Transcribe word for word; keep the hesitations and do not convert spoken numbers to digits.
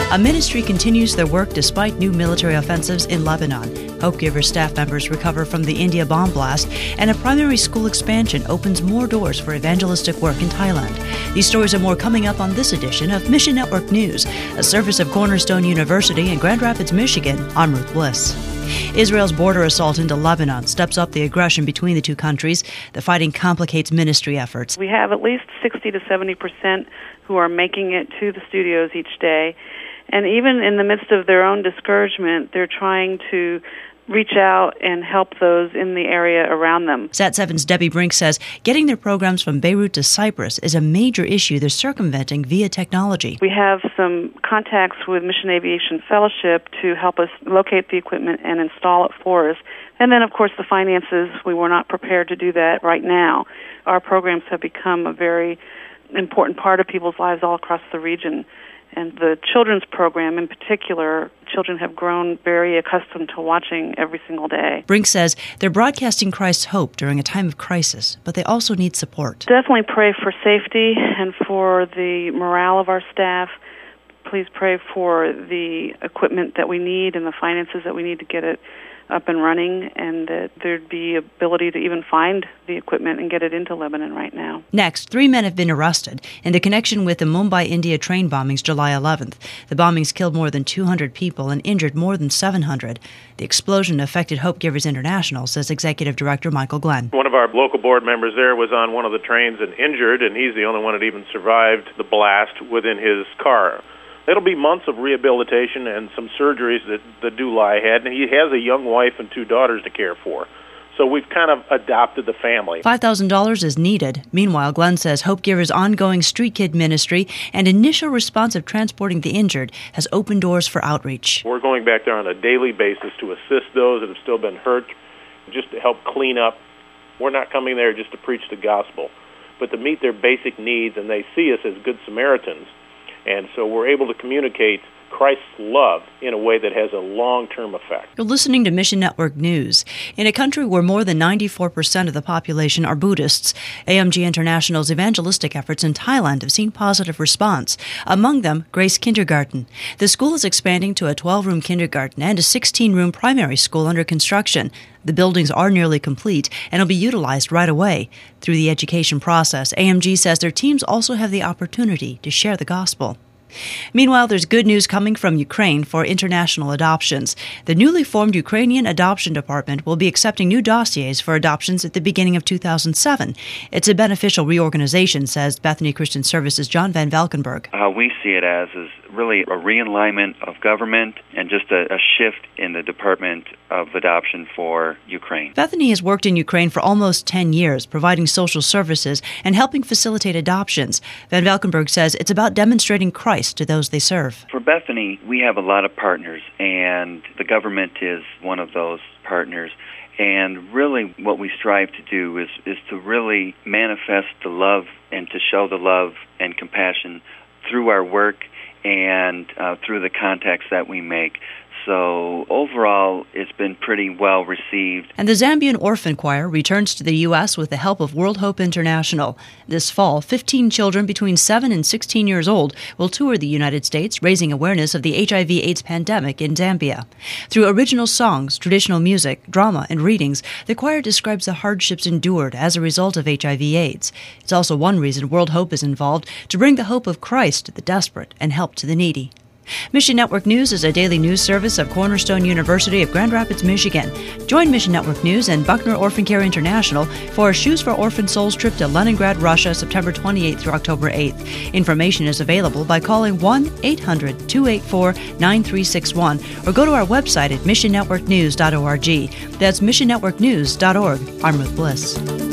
A ministry continues their work despite new military offensives in Lebanon. Hope Giver staff members recover from the India bomb blast, and a primary school expansion opens more doors for evangelistic work in Thailand. These stories and more coming up on this edition of Mission Network News, a service of Cornerstone University in Grand Rapids, Michigan. I'm Ruth Bliss. Israel's border assault into Lebanon steps up the aggression between the two countries. The fighting complicates ministry efforts. We have at least sixty to seventy percent who are making it to the studios each day. And even in the midst of their own discouragement, they're trying to reach out and help those in the area around them. Sat seven's Debbie Brink says getting their programs from Beirut to Cyprus is a major issue they're circumventing via technology. We have some contacts with Mission Aviation Fellowship to help us locate the equipment and install it for us. And then, of course, the finances, we were not prepared to do that right now. Our programs have become a very important part of people's lives all across the region. And the children's program in particular, children have grown very accustomed to watching every single day. Brink says they're broadcasting Christ's hope during a time of crisis, but they also need support. Definitely pray for safety and for the morale of our staff. Please pray for the equipment that we need and the finances that we need to get it up and running, and that there'd be ability to even find the equipment and get it into Lebanon right now. Next, three men have been arrested in the connection with the Mumbai, India train bombings July eleventh. The bombings killed more than two hundred people and injured more than seven hundred. The explosion affected Hope Givers International, says Executive Director Michael Glenn. One of our local board members there was on one of the trains and injured, and he's the only one that even survived the blast within his car. It'll be months of rehabilitation and some surgeries that, that do lie ahead, and he has a young wife and two daughters to care for. So we've kind of adopted the family. five thousand dollars is needed. Meanwhile, Glenn says Hope Giver's ongoing Street Kid ministry and initial response of transporting the injured has opened doors for outreach. We're going back there on a daily basis to assist those that have still been hurt, just to help clean up. We're not coming there just to preach the gospel, but to meet their basic needs, and they see us as good Samaritans. And so we're able to communicate Christ's love in a way that has a long-term effect. You're listening to Mission Network News. In a country where more than ninety-four percent of the population are Buddhists, A M G International's evangelistic efforts in Thailand have seen positive response. Among them, Grace Kindergarten. The school is expanding to a twelve-room kindergarten and a sixteen-room primary school under construction. The buildings are nearly complete and will be utilized right away. Through the education process, A M G says their teams also have the opportunity to share the gospel. Meanwhile, there's good news coming from Ukraine for international adoptions. The newly formed Ukrainian Adoption Department will be accepting new dossiers for adoptions at the beginning of two thousand seven. It's a beneficial reorganization, says Bethany Christian Services' John Van Valkenburg. How we see it as is really a realignment of government and just a, a shift in the Department of Adoption for Ukraine. Bethany has worked in Ukraine for almost ten years, providing social services and helping facilitate adoptions. Van Valkenburg says it's about demonstrating Christ to those they serve. For Bethany, we have a lot of partners, and the government is one of those partners. And really what we strive to do is, is to really manifest the love and to show the love and compassion through our work and uh, through the contacts that we make. So overall, it's been pretty well received. And the Zambian Orphan Choir returns to the U S with the help of World Hope International. This fall, fifteen children between seven and sixteen years old will tour the United States, raising awareness of the H I V AIDS pandemic in Zambia. Through original songs, traditional music, drama, and readings, the choir describes the hardships endured as a result of H I V AIDS. It's also one reason World Hope is involved, to bring the hope of Christ to the desperate and help to the needy. Mission Network News is a daily news service of Cornerstone University of Grand Rapids, Michigan. Join Mission Network News and Buckner Orphan Care International for a Shoes for Orphan Souls trip to Leningrad, Russia, September twenty-eighth through October eighth. Information is available by calling one eight hundred two eight four nine three six one or go to our website at mission network news dot org. That's mission network news dot org. I'm Ruth Bliss.